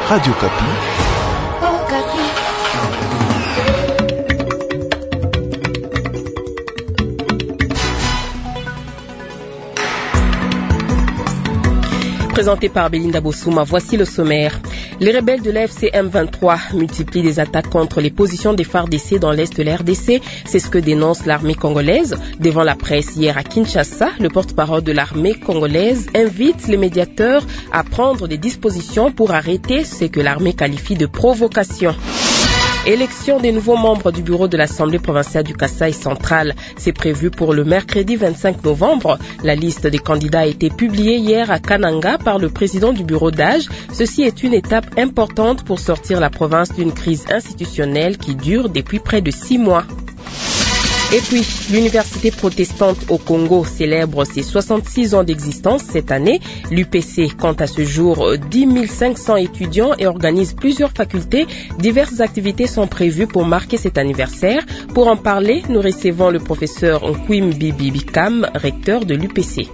Radio Kapi. Présenté par Belinda Bossouma, voici le sommaire. Les rebelles de l'AFC M23 multiplient des attaques contre les positions des FARDC dans l'est de la RDC. C'est ce que dénonce l'armée congolaise. Devant la presse hier à Kinshasa, le porte-parole de l'armée congolaise invite les médiateurs à prendre des dispositions pour arrêter ce que l'armée qualifie de provocation. Élection des nouveaux membres du bureau de l'Assemblée provinciale du Kasaï central. C'est prévu pour le mercredi 25 novembre. La liste des candidats a été publiée hier à Kananga par le président du bureau d'âge. Ceci est une étape importante pour sortir la province d'une crise institutionnelle qui dure depuis près de 6 mois. Et puis, l'université protestante au Congo célèbre ses 66 ans d'existence cette année. L'UPC compte à ce jour 10 500 étudiants et organise plusieurs facultés. Diverses activités sont prévues pour marquer cet anniversaire. Pour en parler, nous recevons le professeur Nkwim Bibi Bikam, recteur de l'UPC.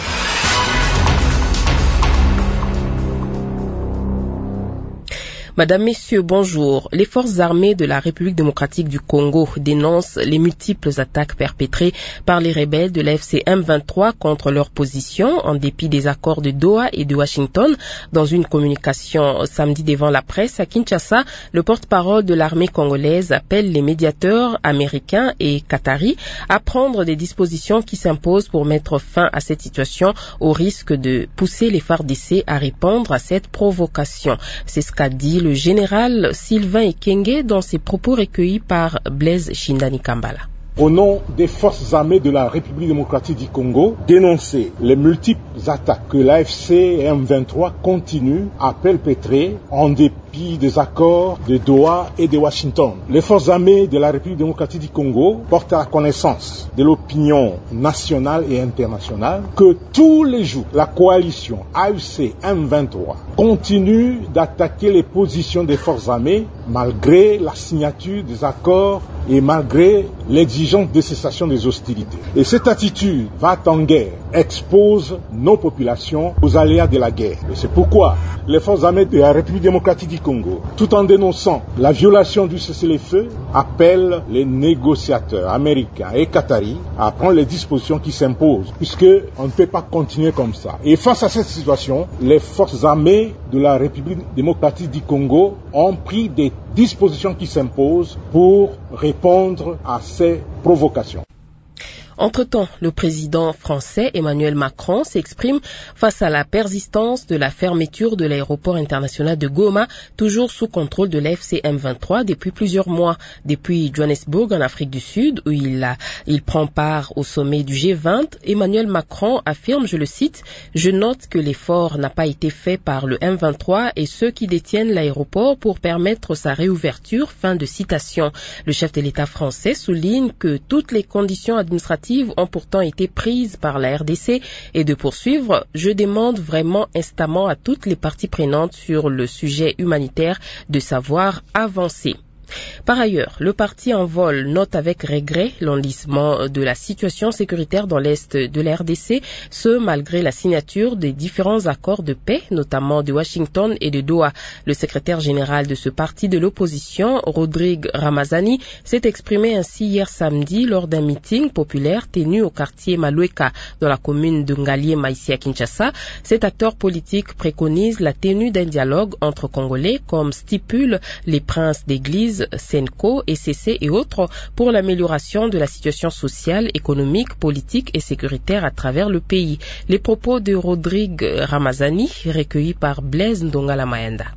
Madame, Messieurs, bonjour. Les forces armées de la République démocratique du Congo dénoncent les multiples attaques perpétrées par les rebelles de l'AFC M23 contre leur position, en dépit des accords de Doha et de Washington. Dans une communication samedi devant la presse à Kinshasa, le porte-parole de l'armée congolaise appelle les médiateurs américains et qataris à prendre des dispositions qui s'imposent pour mettre fin à cette situation, au risque de pousser les FARDC à répondre à cette provocation. C'est ce qu'a dit le général Sylvain Ekenge dans ses propos recueillis par Blaise Shindani Kambala. Au nom des forces armées de la République démocratique du Congo, dénoncer les multiples attaques que l'AFC et M23 continuent à perpétrer en dépit des accords de Doha et de Washington. Les forces armées de la République démocratique du Congo portent à la connaissance de l'opinion nationale et internationale que tous les jours, la coalition AFC M23 continue d'attaquer les positions des forces armées malgré la signature des accords et malgré l'exigence de cessation des hostilités. Et cette attitude va en guerre, expose nos populations aux aléas de la guerre. Et c'est pourquoi les forces armées de la République démocratique du Congo, tout en dénonçant la violation du cessez-le-feu, appellent les négociateurs américains et qataris à prendre les dispositions qui s'imposent, puisqu'on ne peut pas continuer comme ça. Et face à cette situation, les forces armées de la République démocratique du Congo ont pris des dispositions qui s'imposent pour répondre à ces provocations. Entre-temps, le président français Emmanuel Macron s'exprime face à la persistance de la fermeture de l'aéroport international de Goma, toujours sous contrôle de l'AFC M23 depuis plusieurs mois. Depuis Johannesburg, en Afrique du Sud, où il prend part au sommet du G20, Emmanuel Macron affirme, je le cite, « Je note que l'effort n'a pas été fait par le M23 et ceux qui détiennent l'aéroport pour permettre sa réouverture ». Fin de citation. Le chef de l'État français souligne que toutes les conditions administratives ont pourtant été prises par la RDC et de poursuivre. Je demande vraiment instamment à toutes les parties prenantes sur le sujet humanitaire de savoir avancer. Par ailleurs, le parti Envol note avec regret l'enlisement de la situation sécuritaire dans l'est de la RDC, ce malgré la signature des différents accords de paix, notamment de Washington et de Doha. Le secrétaire général de ce parti de l'opposition, Rodrigue Ramazani, s'est exprimé ainsi hier samedi lors d'un meeting populaire tenu au quartier Malueka, dans la commune de Ngaliema ici à Kinshasa. Cet acteur politique préconise la tenue d'un dialogue entre Congolais, comme stipulent les princes d'église Senko, ECC et autres, pour l'amélioration de la situation sociale, économique, politique et sécuritaire à travers le pays. Les propos de Rodrigue Ramazani, recueillis par Blaise Ndongala Maenda.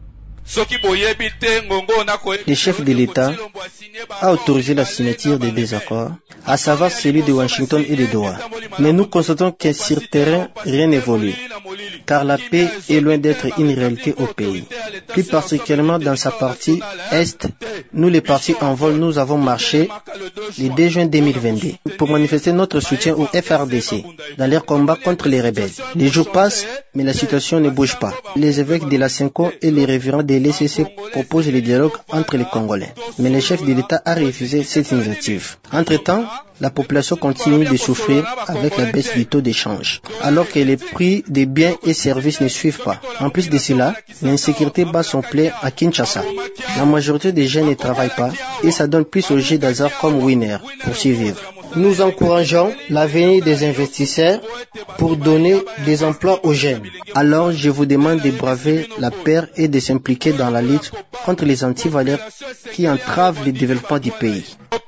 Le chef de l'État a autorisé la signature des désaccords, à savoir celui de Washington et de Doha. Mais nous constatons que sur terrain, rien n'évolue, car la paix est loin d'être une réalité au pays. Plus particulièrement dans sa partie Est, nous les partis en vol, nous avons marché le 2 juin 2022 pour manifester notre soutien au FRDC dans leur combat contre les rebelles. Les jours passent, mais la situation ne bouge pas. Les évêques de la Senko et les révérends de l'ECC propose le dialogue entre les Congolais. Mais le chef de l'État a refusé cette initiative. Entre-temps, la population continue de souffrir avec la baisse du taux d'échange, alors que les prix des biens et services ne suivent pas. En plus de cela, l'insécurité bat son plein à Kinshasa. La majorité des jeunes ne travaillent pas et ça donne plus aux jeux d'hasard comme Winner pour survivre. Nous encourageons l'avenir des investisseurs pour donner des emplois aux jeunes. Alors, je vous demande de braver la peur et de s'impliquer dans la lutte contre les antivaleurs qui entravent le développement du pays.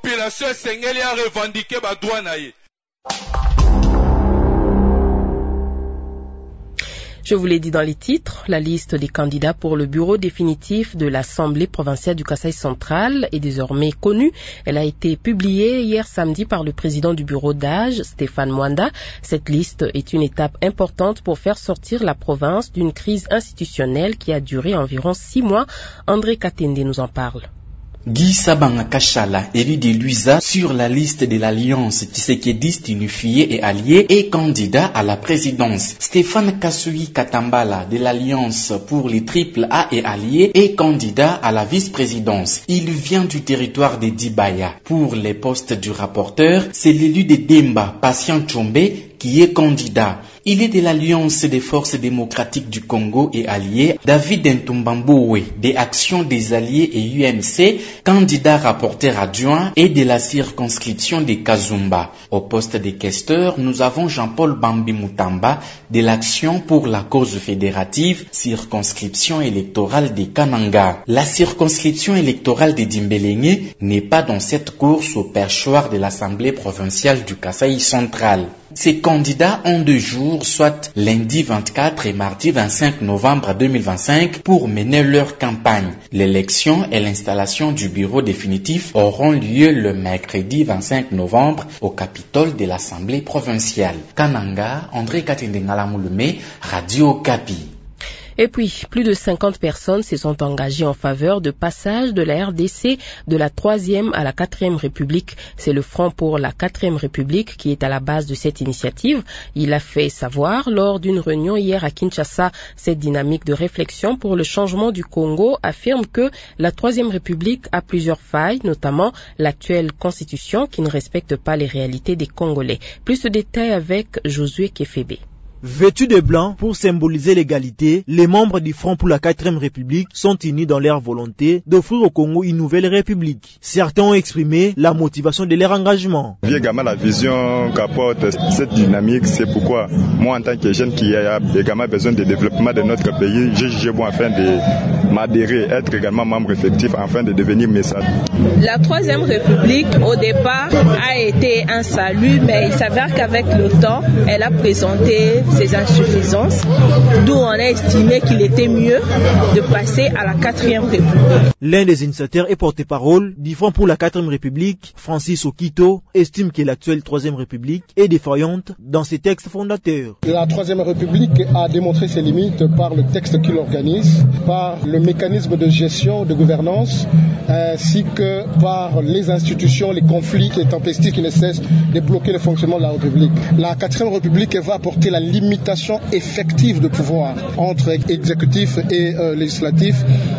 Je vous l'ai dit dans les titres, la liste des candidats pour le bureau définitif de l'Assemblée provinciale du Kasaï central est désormais connue. Elle a été publiée hier samedi par le président du bureau d'âge, Stéphane Mwanda. Cette liste est une étape importante pour faire sortir la province d'une crise institutionnelle qui a duré environ 6 mois. André Katende nous en parle. Guy Sabanga Kachala, élu de Luisa sur la liste de l'Alliance Tshisekediste unifiée et alliée, est candidat à la présidence. Stéphane Kasui Katambala de l'Alliance pour les triple A et alliés est candidat à la vice-présidence. Il vient du territoire de Dibaya. Pour les postes du rapporteur, c'est l'élu de Demba, Patient Chombe, qui est candidat. Il est de l'Alliance des forces démocratiques du Congo et alliés, David Ntumbamboué, des Actions des Alliés et UMC, candidat rapporteur adjoint et de la circonscription de Kazumba. Au poste de questeur, nous avons Jean-Paul Bambi Mutamba de l'Action pour la cause fédérative, circonscription électorale de Kananga. La circonscription électorale de Dimbélengé n'est pas dans cette course au perchoir de l'Assemblée provinciale du Kasaï central. Ces candidats ont 2 jours, soit lundi 24 et mardi 25 novembre 2025, pour mener leur campagne. L'élection et l'installation du bureau définitif auront lieu le mercredi 25 novembre au Capitole de l'Assemblée provinciale. Kananga, André Katende-Ngala-Moulumé, Radio Okapi. Et puis, plus de 50 personnes se sont engagées en faveur de passage de la RDC de la 3e à la 4e République. C'est le Front pour la 4e République qui est à la base de cette initiative. Il a fait savoir lors d'une réunion hier à Kinshasa. Cette dynamique de réflexion pour le changement du Congo affirme que la 3e République a plusieurs failles, notamment l'actuelle constitution qui ne respecte pas les réalités des Congolais. Plus de détails avec Josué Kefebe. Vêtus de blanc pour symboliser l'égalité, les membres du Front pour la 4e République sont unis dans leur volonté d'offrir au Congo une nouvelle république. Certains ont exprimé la motivation de leur engagement. Également la vision qu'apporte cette dynamique, c'est pourquoi moi en tant que jeune qui a également besoin de développement de notre pays, j'ai jugé bon afin de m'adhérer, être également membre effectif afin de devenir message. La 3e République au départ a été un salut, mais il s'avère qu'avec le temps, elle a présenté ses insuffisances, d'où on a estimé qu'il était mieux de passer à la 4e République. L'un des initiateurs et porte-parole du Front pour la 4e République, Francis Okito, estime que l'actuelle 3e République est défaillante dans ses textes fondateurs. La 3e République a démontré ses limites par le texte qui l'organise, par le mécanisme de gestion, de gouvernance, ainsi que par les institutions, les conflits et tempestifs qui ne cessent de bloquer le fonctionnement de la République. La 4e République va apporter la limitation effective de pouvoir entre exécutif et législatif,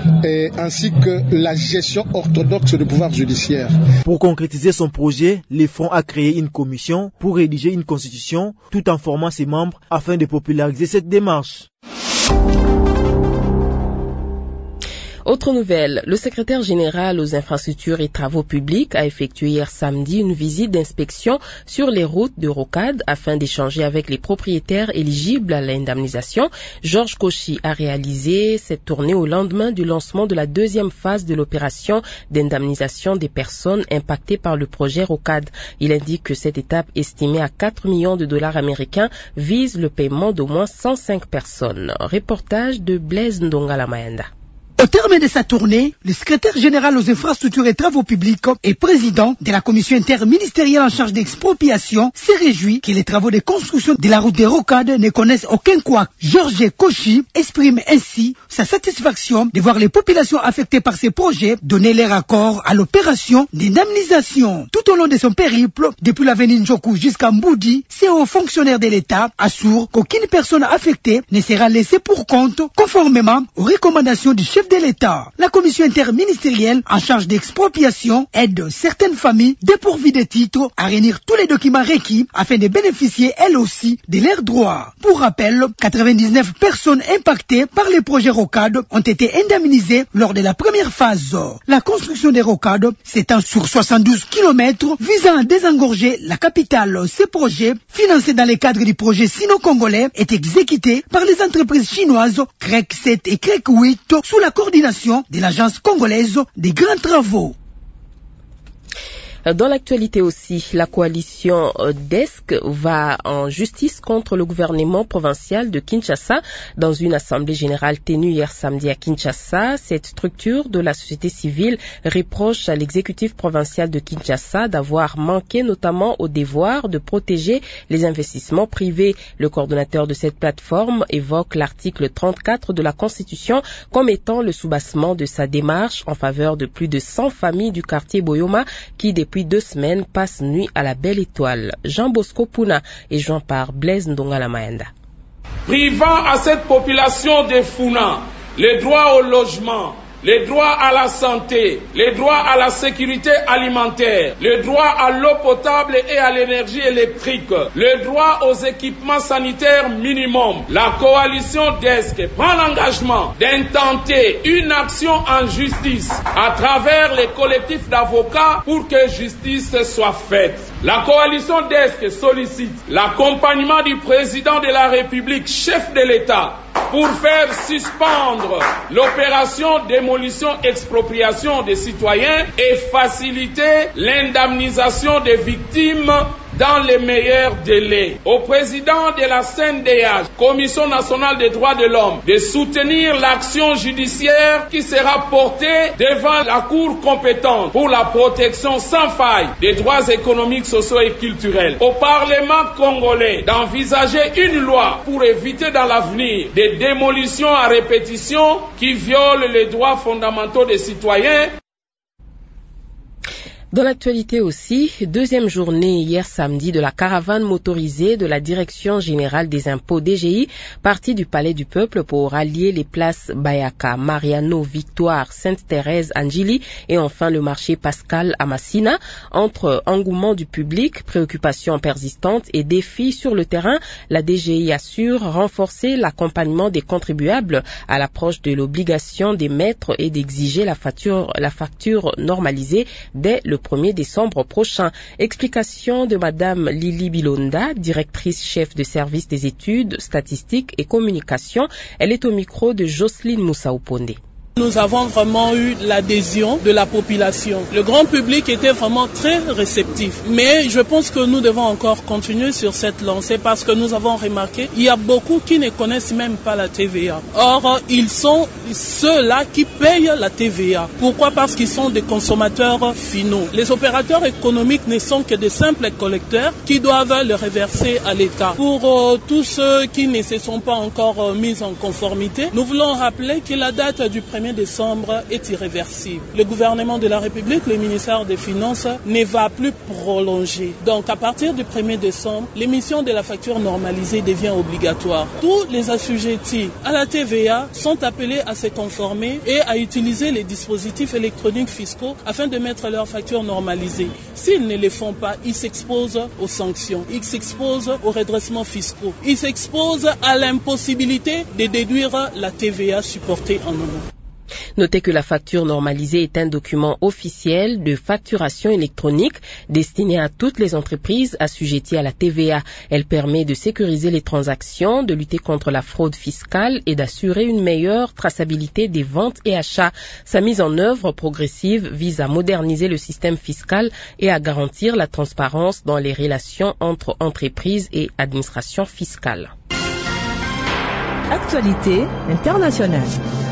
ainsi que la gestion orthodoxe du pouvoir judiciaire. Pour concrétiser son projet, le Front a créé une commission pour rédiger une constitution tout en formant ses membres afin de populariser cette démarche. Autre nouvelle, le secrétaire général aux infrastructures et travaux publics a effectué hier samedi une visite d'inspection sur les routes de Rocade afin d'échanger avec les propriétaires éligibles à l'indemnisation. Georges Kochi a réalisé cette tournée au lendemain du lancement de la 2e phase de l'opération d'indemnisation des personnes impactées par le projet Rocade. Il indique que cette étape estimée à 4 millions de dollars américains vise le paiement d'au moins 105 personnes. Reportage de Blaise Ndongala Mayanda. Au terme de sa tournée, le secrétaire général aux infrastructures et travaux publics et président de la commission interministérielle en charge d'expropriation s'est réjoui que les travaux de construction de la route des Rocades ne connaissent aucun couac. Georges Kochi exprime ainsi sa satisfaction de voir les populations affectées par ces projets donner leur accord à l'opération d'indemnisation. Tout au long de son périple, depuis l'avenue Njoku jusqu'à Mboudi, ces hauts fonctionnaires de l'État assurent qu'aucune personne affectée ne sera laissée pour compte conformément aux recommandations du chef chef de l'État. La commission interministérielle en charge d'expropriation aide certaines familles dépourvues de titres à réunir tous les documents requis afin de bénéficier elles aussi de leurs droits. Pour rappel, 99 personnes impactées par les projets rocades ont été indemnisées lors de la première phase. La construction des rocades s'étend sur 72 km visant à désengorger la capitale. Ce projet, financé dans le cadre du projet sino-congolais, est exécuté par les entreprises chinoises CREC 7 et CREC 8 sous la coordination de l'Agence congolaise des grands travaux. Dans l'actualité aussi, la coalition DESC va en justice contre le gouvernement provincial de Kinshasa dans une assemblée générale tenue hier samedi à Kinshasa. Cette structure de la société civile reproche à l'exécutif provincial de Kinshasa d'avoir manqué notamment au devoir de protéger les investissements privés. Le coordonnateur de cette plateforme évoque l'article 34 de la Constitution comme étant le soubassement de sa démarche en faveur de plus de 100 familles du quartier Boyoma qui depuis 2 semaines passe nuit à la Belle Étoile. Jean Bosco Puna est joint par Blaise Ndongala Maenda. Privant à cette population des Funa les droits au logement, les droits à la santé, les droits à la sécurité alimentaire, le droit à l'eau potable et à l'énergie électrique, le droit aux équipements sanitaires minimum. La coalition DESC prend l'engagement d'intenter une action en justice à travers les collectifs d'avocats pour que justice soit faite. La coalition DESC sollicite l'accompagnement du président de la République, chef de l'État, pour faire suspendre l'opération démolition-expropriation des citoyens et faciliter l'indemnisation des victimes dans les meilleurs délais. Au président de la CNDH, Commission nationale des droits de l'homme, de soutenir l'action judiciaire qui sera portée devant la Cour compétente pour la protection sans faille des droits économiques, sociaux et culturels. Au Parlement congolais, d'envisager une loi pour éviter dans l'avenir des démolitions à répétition qui violent les droits fondamentaux des citoyens. Dans l'actualité aussi, deuxième journée hier samedi de la caravane motorisée de la Direction générale des impôts DGI, partie du Palais du Peuple pour rallier les places Bayaka, Mariano, Victoire, Sainte-Thérèse, Angili et enfin le marché Pascal à Massina. Entre engouement du public, préoccupations persistantes et défis sur le terrain, la DGI assure renforcer l'accompagnement des contribuables à l'approche de l'obligation d'émettre et d'exiger la facture normalisée dès le 1er décembre prochain. Explication de Madame Lili Bilonda, directrice chef de service des études, statistiques et communication. Elle est au micro de Jocelyne Moussaouponde. Nous avons vraiment eu l'adhésion de la population. Le grand public était vraiment très réceptif. Mais je pense que nous devons encore continuer sur cette lancée parce que nous avons remarqué qu'il y a beaucoup qui ne connaissent même pas la TVA. Or, ils sont ceux-là qui payent la TVA. Pourquoi? Parce qu'ils sont des consommateurs finaux. Les opérateurs économiques ne sont que des simples collecteurs qui doivent le reverser à l'État. Pour tous ceux qui ne se sont pas encore mis en conformité, nous voulons rappeler que la date du 1er décembre est irréversible. Le gouvernement de la République, le ministère des Finances, ne va plus prolonger. Donc à partir du 1er décembre, l'émission de la facture normalisée devient obligatoire. Tous les assujettis à la TVA sont appelés à se conformer et à utiliser les dispositifs électroniques fiscaux afin de mettre leur facture normalisée. S'ils ne le font pas, ils s'exposent aux sanctions, ils s'exposent aux redressements fiscaux, ils s'exposent à l'impossibilité de déduire la TVA supportée en euros. Notez que la facture normalisée est un document officiel de facturation électronique destiné à toutes les entreprises assujetties à la TVA. Elle permet de sécuriser les transactions, de lutter contre la fraude fiscale et d'assurer une meilleure traçabilité des ventes et achats. Sa mise en œuvre progressive vise à moderniser le système fiscal et à garantir la transparence dans les relations entre entreprises et administration fiscale. Actualité internationale.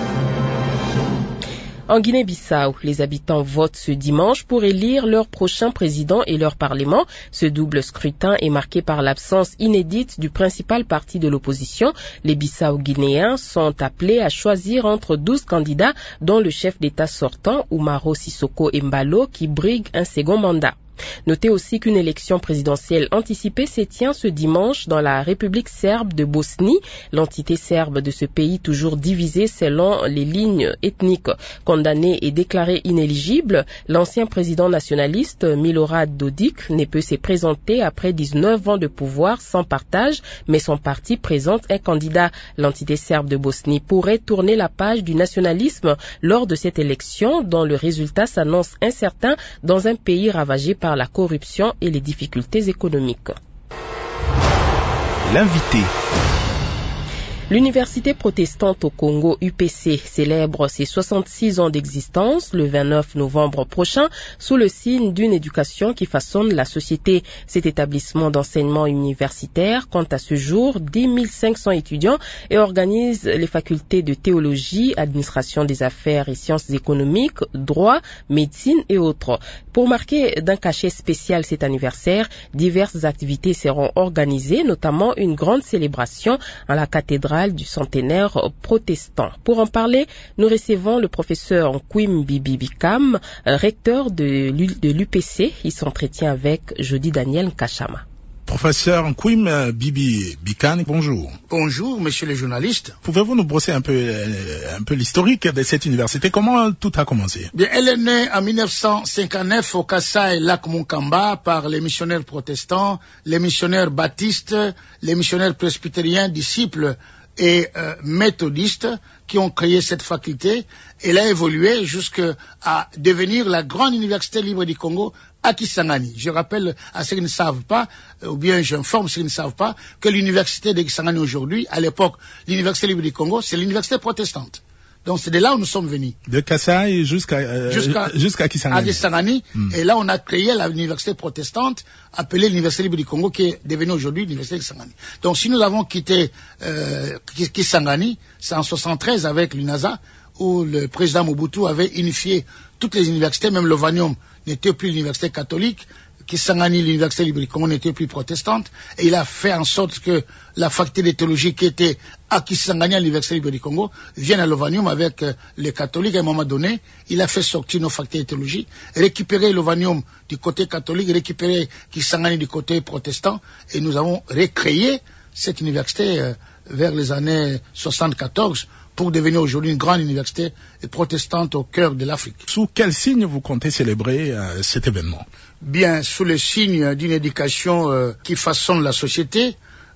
En Guinée-Bissau, les habitants votent ce dimanche pour élire leur prochain président et leur parlement. Ce double scrutin est marqué par l'absence inédite du principal parti de l'opposition. Les Bissau-Guinéens sont appelés à choisir entre 12 candidats, dont le chef d'État sortant, Umaro Sissoko Embalo, qui brigue un second mandat. Notez aussi qu'une élection présidentielle anticipée se tient ce dimanche dans la République serbe de Bosnie, l'entité serbe de ce pays toujours divisée selon les lignes ethniques. Condamné et déclaré inéligible, l'ancien président nationaliste Milorad Dodik ne peut se présenter après 19 ans de pouvoir sans partage, mais son parti présente un candidat. L'entité serbe de Bosnie pourrait tourner la page du nationalisme lors de cette élection dont le résultat s'annonce incertain dans un pays ravagé par la corruption et les difficultés économiques. L'invité. L'Université protestante au Congo, UPC, célèbre ses 66 ans d'existence le 29 novembre prochain sous le signe d'une éducation qui façonne la société. Cet établissement d'enseignement universitaire compte à ce jour 10 500 étudiants et organise les facultés de théologie, administration des affaires et sciences économiques, droit, médecine et autres. Pour marquer d'un cachet spécial cet anniversaire, diverses activités seront organisées, notamment une grande célébration à la cathédrale du centenaire protestant. Pour en parler, nous recevons le professeur Nkwim Bibi Bikam, recteur de l'UPC. Il s'entretient avec Jody Daniel Kachama. Professeur Nkwim Bibi Bikam, bonjour. Bonjour, monsieur le journaliste. Pouvez-vous nous brosser un peu l'historique de cette université? Comment tout a commencé? Bien, elle est née en 1959 au Kasaï Lac Moukamba par les missionnaires protestants, les missionnaires baptistes, les missionnaires presbytériens, disciples et méthodistes qui ont créé cette faculté. Elle a évolué jusqu'à devenir la grande université libre du Congo à Kisangani. Je rappelle à ceux qui ne savent pas, ou bien j'informe ceux qui ne savent pas, que l'université de Kisangani aujourd'hui, à l'époque, l'université libre du Congo, c'est l'université protestante. Donc c'est de là où nous sommes venus. De Kasaï jusqu'à Kisangani. À Kisangani. Et là on a créé l'université protestante appelée l'université libre du Congo qui est devenue aujourd'hui l'université de Kisangani. Donc si nous avons quitté Kisangani, c'est en 73 avec l'UNASA où le président Mobutu avait unifié toutes les universités, même le Vanium n'était plus l'université catholique. Kisangani, l'université libre du Congo, n'était plus protestante, et il a fait en sorte que la faculté de théologie qui était à Kisangani, à l'université libre du Congo, vienne à l'Ovanium avec les catholiques. À un moment donné, il a fait sortir nos facultés de théologie, récupérer l'Ovanium du côté catholique, récupérer Kisangani du côté protestant, et nous avons recréé cette université vers les années 74 pour devenir aujourd'hui une grande université protestante au cœur de l'Afrique. Sous quel signe vous comptez célébrer cet événement? Bien, sous le signe d'une éducation qui façonne la société.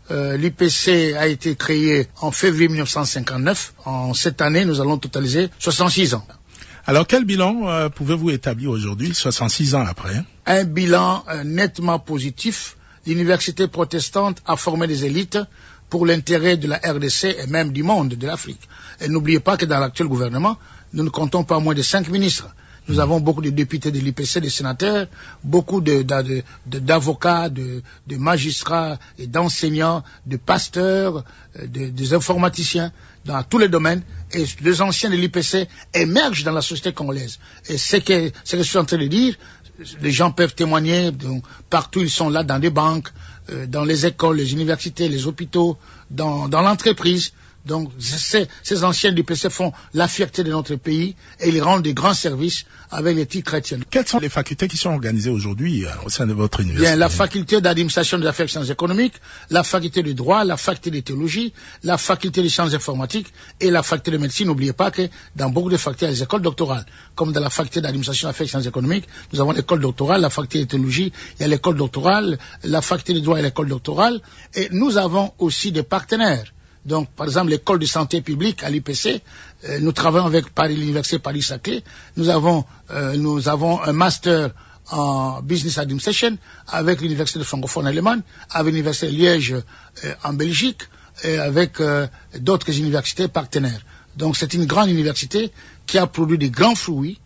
L'UPC a été créé en février 1959. En cette année, nous allons totaliser 66 ans. Alors, quel bilan pouvez-vous établir aujourd'hui, 66 ans après? Un bilan nettement positif. L'université protestante a formé des élites pour l'intérêt de la RDC et même du monde, de l'Afrique. Et n'oubliez pas que dans l'actuel gouvernement, nous ne comptons pas moins de 5 ministres. Nous avons beaucoup de députés de l'IPC, des sénateurs, beaucoup d'avocats, de magistrats et d'enseignants, de pasteurs, des informaticiens dans tous les domaines. Et les anciens de l'IPC émergent dans la société congolaise. Et ce que je suis en train de dire, les gens peuvent témoigner, donc, partout ils sont là, dans des banques, dans les écoles, les universités, les hôpitaux, dans l'entreprise. Donc ces anciens du PC font la fierté de notre pays et ils rendent des grands services avec l'éthique chrétienne. Quelles sont les facultés qui sont organisées aujourd'hui au sein de votre université? Bien, la faculté d'administration des affaires et sciences économiques, la faculté de droit, la faculté de théologie, la faculté des sciences informatiques et la faculté de médecine. N'oubliez pas que dans beaucoup de facultés, il y a des écoles doctorales. Comme dans la faculté d'administration des affaires et sciences économiques, nous avons l'école doctorale, la faculté de théologie, il y a l'école doctorale, la faculté de droit et l'école doctorale. Et nous avons aussi des partenaires. Donc, par exemple, l'école de santé publique à l'IPC, nous travaillons avec l'université Paris-Saclay. Nous avons un master en business administration avec l'université de francophone allemande, avec l'université de Liège en Belgique et avec d'autres universités partenaires. Donc, c'est une grande université qui a produit de grands fruits,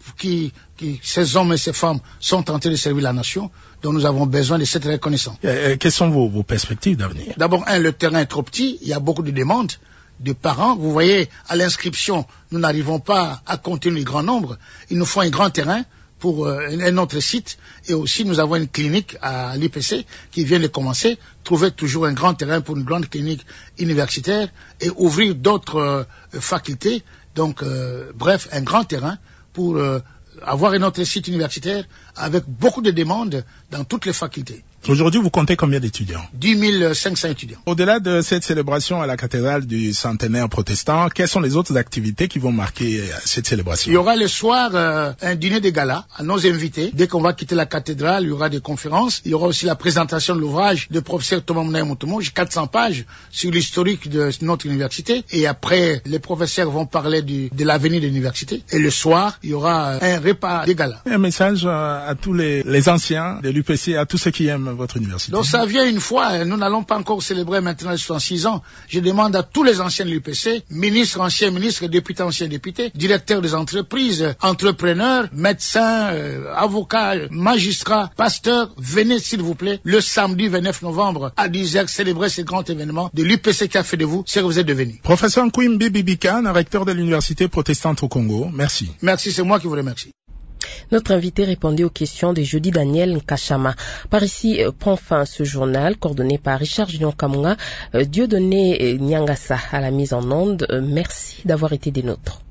ces hommes et ces femmes sont en train de servir la nation, dont nous avons besoin de cette reconnaissance. Quelles sont vos perspectives d'avenir? D'abord, le terrain est trop petit, il y a beaucoup de demandes de parents. Vous voyez, à l'inscription, nous n'arrivons pas à contenir le grand nombre. Il nous faut un grand terrain pour un autre site. Et aussi, nous avons une clinique à l'IPC qui vient de commencer. Trouver toujours un grand terrain pour une grande clinique universitaire et ouvrir d'autres facultés. Donc, bref, un grand terrain pour avoir un autre site universitaire avec beaucoup de demandes dans toutes les facultés. Aujourd'hui, vous comptez combien d'étudiants? 10 500 étudiants. Au-delà de cette célébration à la cathédrale du centenaire protestant, quelles sont les autres activités qui vont marquer cette célébration? Il y aura le soir un dîner de gala à nos invités. Dès qu'on va quitter la cathédrale, il y aura des conférences. Il y aura aussi la présentation de l'ouvrage du professeur Thomas Mounaï Moutoumou, 400 pages sur l'historique de notre université. Et après, les professeurs vont parler de l'avenir de l'université. Et le soir, il y aura un repas de gala. Un message à tous les anciens de l'UPC, à tous ceux qui aiment votre université. Donc ça vient une fois, nous n'allons pas encore célébrer maintenant les 66 ans. Je demande à tous les anciens de l'UPC, ministres, anciens ministres, députés, anciens députés, directeurs des entreprises, entrepreneurs, médecins, avocats, magistrats, pasteurs, venez s'il vous plaît le samedi 29 novembre à 10h célébrer ce grand événement de l'UPC qui a fait de vous ce que vous êtes devenus. Professeur Nkwimbi Bibikan, recteur de l'université protestante au Congo, merci. Merci, c'est moi qui vous remercie. Notre invité répondait aux questions de jeudi Daniel Nkashama. Par ici, prend fin ce journal coordonné par Richard Junior Kamunga, Dieudonné Nyangasa à la mise en onde. Merci d'avoir été des nôtres.